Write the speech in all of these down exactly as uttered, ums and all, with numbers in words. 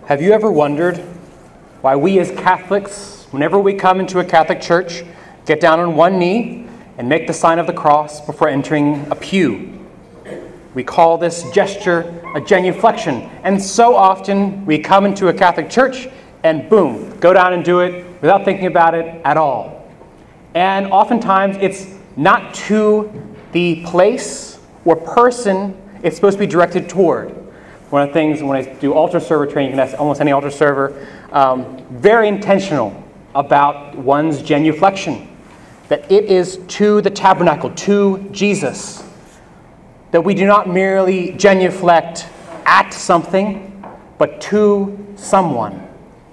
Have you ever wondered why we as Catholics, whenever we come into a Catholic church, get down on one knee and make the sign of the cross before entering a pew? We call this gesture a genuflection, and so often we come into a Catholic church and boom, go down and do it without thinking about it at all. And oftentimes it's not to the place or person it's supposed to be directed toward. One of the things when I do altar server training, you can ask almost any altar server, um, very intentional about one's genuflection. That it is to the tabernacle, to Jesus. That we do not merely genuflect at something, but to someone.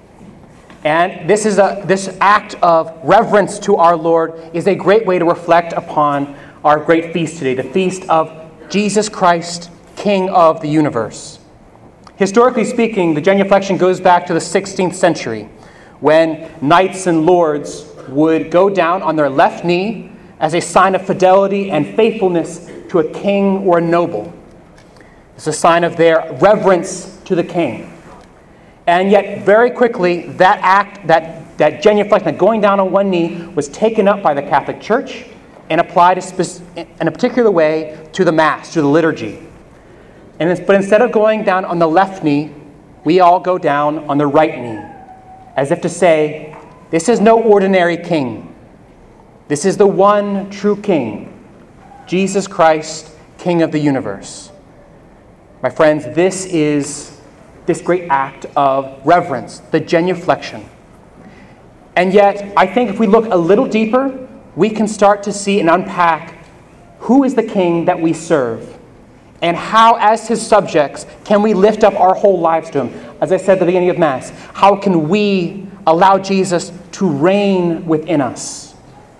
And this is a this act of reverence to our Lord is a great way to reflect upon our great feast today, the feast of Jesus Christ, King of the universe. Historically speaking, the genuflection goes back to the sixteenth century, when knights and lords would go down on their left knee as a sign of fidelity and faithfulness to a king or a noble. It's a sign of their reverence to the king. And yet, very quickly, that act, that, that genuflection, that going down on one knee, was taken up by the Catholic Church and applied a spec- in a particular way to the Mass, to the liturgy. And it's, but instead of going down on the left knee, we all go down on the right knee, as if to say, this is no ordinary king. This is the one true king, Jesus Christ, King of the universe. My friends, this is this great act of reverence, the genuflection. And yet, I think if we look a little deeper, we can start to see and unpack who is the king that we serve. And how, as his subjects, can we lift up our whole lives to him? As I said at the beginning of Mass, how can we allow Jesus to reign within us?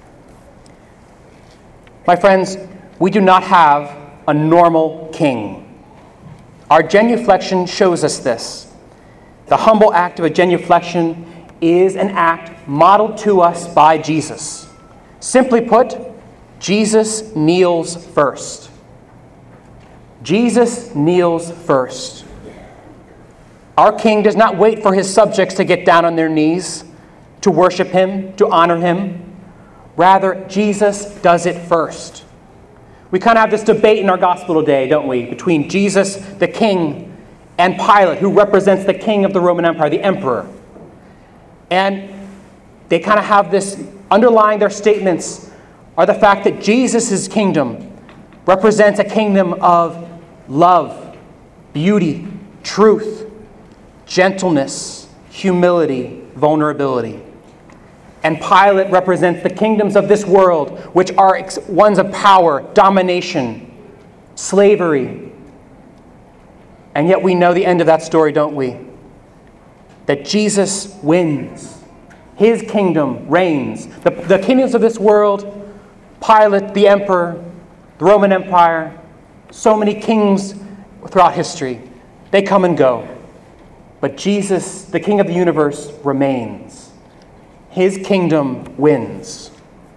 My friends, we do not have a normal king. Our genuflection shows us this. The humble act of a genuflection is an act modeled to us by Jesus. Simply put, Jesus kneels first. Jesus kneels first. Our king does not wait for his subjects to get down on their knees, to worship him, to honor him. Rather, Jesus does it first. We kind of have this debate in our gospel today, don't we, between Jesus, the king, and Pilate, who represents the king of the Roman Empire, the emperor. And they kind of have this, underlying their statements, are the fact that Jesus' kingdom represents a kingdom of love, beauty, truth, gentleness, humility, vulnerability. And Pilate represents the kingdoms of this world, which are ones of power, domination, slavery. And yet we know the end of that story, don't we? That Jesus wins. His kingdom reigns. The, the kingdoms of this world, Pilate, the emperor, the Roman Empire, so many kings throughout history, they come and go. But Jesus, the King of the universe, remains. His kingdom wins.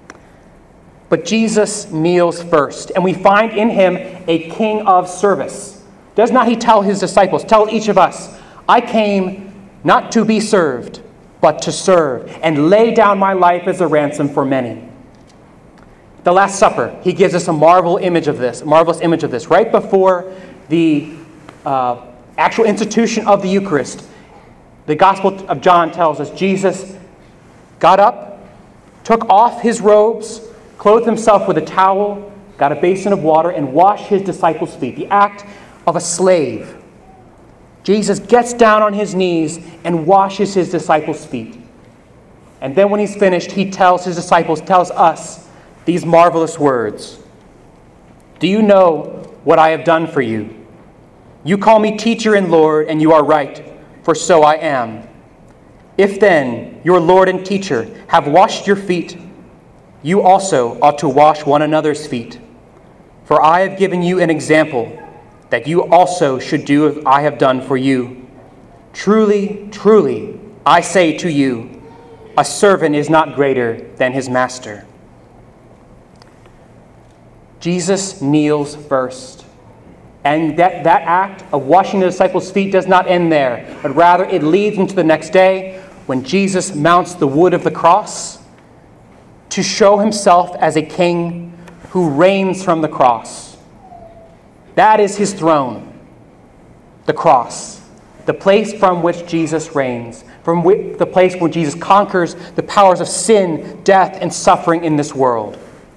But Jesus kneels first, and we find in him a king of service. Does not he tell his disciples, tell each of us, I came not to be served, but to serve, and lay down my life as a ransom for many. The Last Supper, he gives us a marvel image of this, a marvelous image of this. Right before the uh, actual institution of the Eucharist, the Gospel of John tells us Jesus got up, took off his robes, clothed himself with a towel, got a basin of water, and washed his disciples' feet. The act of a slave. Jesus gets down on his knees and washes his disciples' feet. And then when he's finished, he tells his disciples, tells us, these marvelous words. Do you know what I have done for you? You call me teacher and Lord, and you are right, for so I am. If then your Lord and teacher have washed your feet, you also ought to wash one another's feet. For I have given you an example that you also should do as I have done for you. Truly, truly, I say to you, a servant is not greater than his master. Jesus kneels first. And that, that act of washing the disciples' feet does not end there, but rather it leads into the next day when Jesus mounts the wood of the cross to show himself as a king who reigns from the cross. That is his throne, the cross, the place from which Jesus reigns, from which, the place where Jesus conquers the powers of sin, death, and suffering in this world.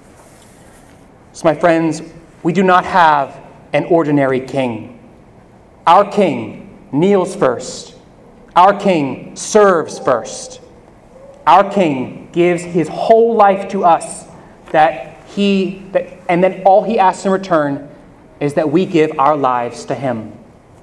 So, my friends, we do not have an ordinary king. Our king kneels first. Our king serves first. Our king gives his whole life to us, that he, that, and then all he asks in return is that we give our lives to him.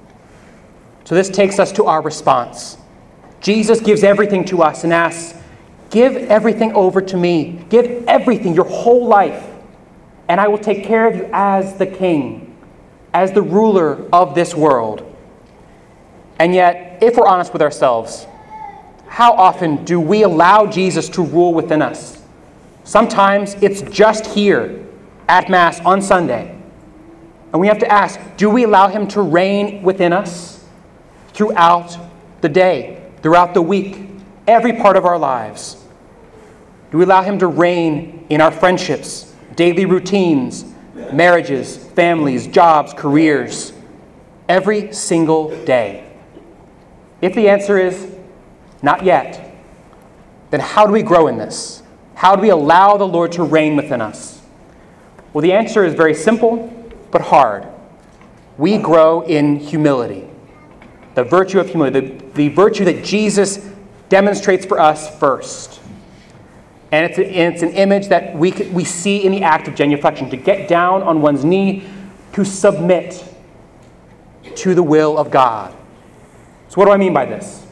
So this takes us to our response. Jesus gives everything to us and asks, give everything over to me. Give everything, your whole life, and I will take care of you as the king, as the ruler of this world. And yet, if we're honest with ourselves, how often do we allow Jesus to rule within us? Sometimes it's just here at Mass on Sunday. And we have to ask, do we allow him to reign within us throughout the day, throughout the week, every part of our lives? Do we allow him to reign in our friendships, daily routines, marriages, families, jobs, careers, every single day? If the answer is not yet, then how do we grow in this? How do we allow the Lord to reign within us? Well, the answer is very simple, but hard. We grow in humility. The virtue of humility, the, the virtue that Jesus demonstrates for us first. And it's, a, it's an image that we, we see in the act of genuflection, to get down on one's knee, to submit to the will of God. So what do I mean by this?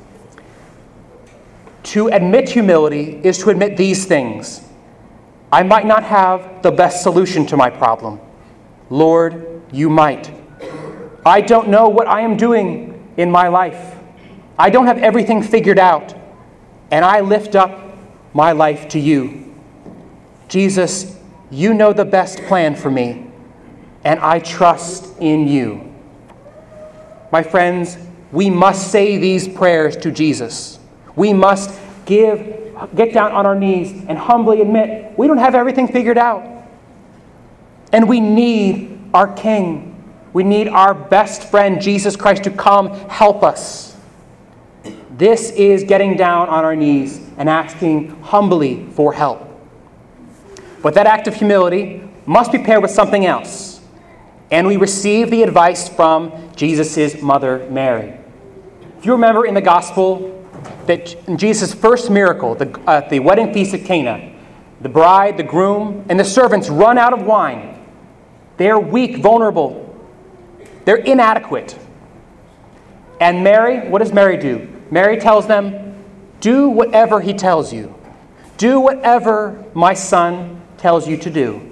To admit humility is to admit these things. I might not have the best solution to my problem. Lord, you might. I don't know what I am doing in my life. I don't have everything figured out. And I lift up my life to you. Jesus, you know the best plan for me, and I trust in you. My friends, we must say these prayers to Jesus. We must give, get down on our knees and humbly admit we don't have everything figured out. And we need our King. We need our best friend, Jesus Christ, to come help us. This is getting down on our knees and asking humbly for help. But that act of humility must be paired with something else. And we receive the advice from Jesus' mother, Mary. If you remember in the gospel that in Jesus' first miracle, the, uh, the wedding feast at Cana, the bride, the groom, and the servants run out of wine. They're weak, vulnerable. They're inadequate. And Mary, what does Mary do? Mary tells them, do whatever he tells you. Do whatever my son tells you to do.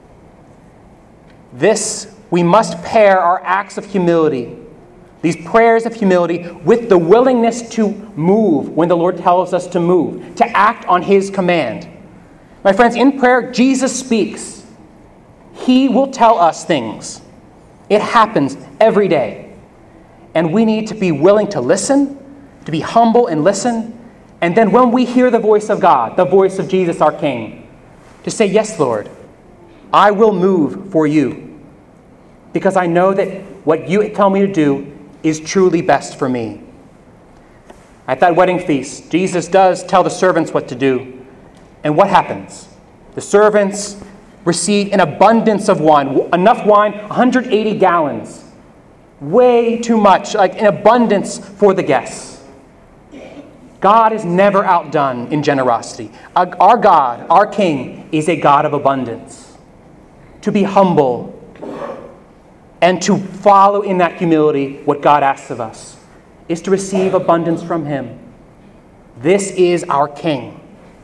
This, we must pair our acts of humility, these prayers of humility, with the willingness to move when the Lord tells us to move, to act on his command. My friends, in prayer, Jesus speaks. He will tell us things. It happens every day. And we need to be willing to listen, to be humble and listen. And then when we hear the voice of God, the voice of Jesus, our King, to say, yes, Lord, I will move for you. Because I know that what you tell me to do is truly best for me. At that wedding feast, Jesus does tell the servants what to do. And what happens? The servants receive an abundance of wine, enough wine, one hundred eighty gallons. Way too much, like an abundance for the guests. God is never outdone in generosity. Our God, our King, is a God of abundance. To be humble and to follow in that humility what God asks of us is to receive abundance from him. This is our King.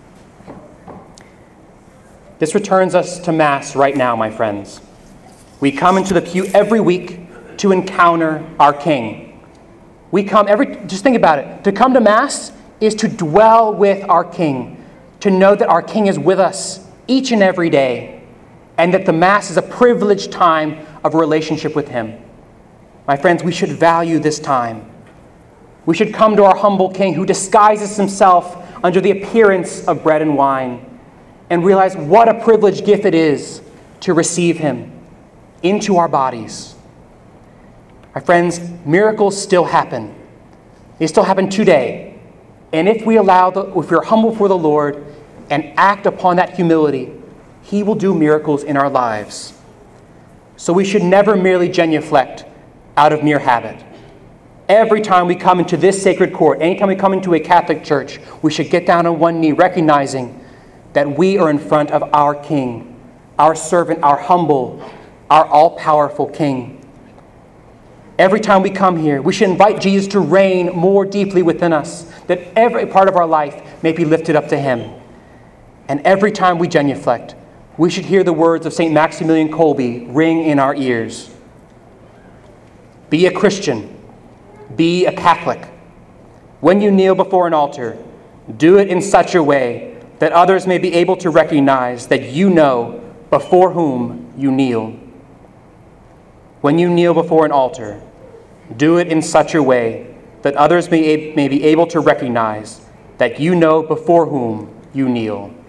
This returns us to Mass right now, my friends. We come into the pew every week to encounter our King. We come every, just think about it. To come to Mass is to dwell with our King, to know that our King is with us each and every day, and that the Mass is a privileged time of relationship with him. My friends, we should value this time. We should come to our humble King who disguises himself under the appearance of bread and wine and realize what a privileged gift it is to receive him into our bodies. My friends, miracles still happen. They still happen today. And if we allow, the, if we're humble for the Lord and act upon that humility, he will do miracles in our lives. So we should never merely genuflect out of mere habit. Every time we come into this sacred court, anytime we come into a Catholic church, we should get down on one knee, recognizing that we are in front of our King, our servant, our humble, our all-powerful King. Every time we come here, we should invite Jesus to reign more deeply within us, that every part of our life may be lifted up to him. And every time we genuflect, we should hear the words of Saint Maximilian Kolbe ring in our ears. Be a Christian. Be a Catholic. When you kneel before an altar, do it in such a way that others may be able to recognize that you know before whom you kneel. When you kneel before an altar, do it in such a way that others may, may be able to recognize that you know before whom you kneel.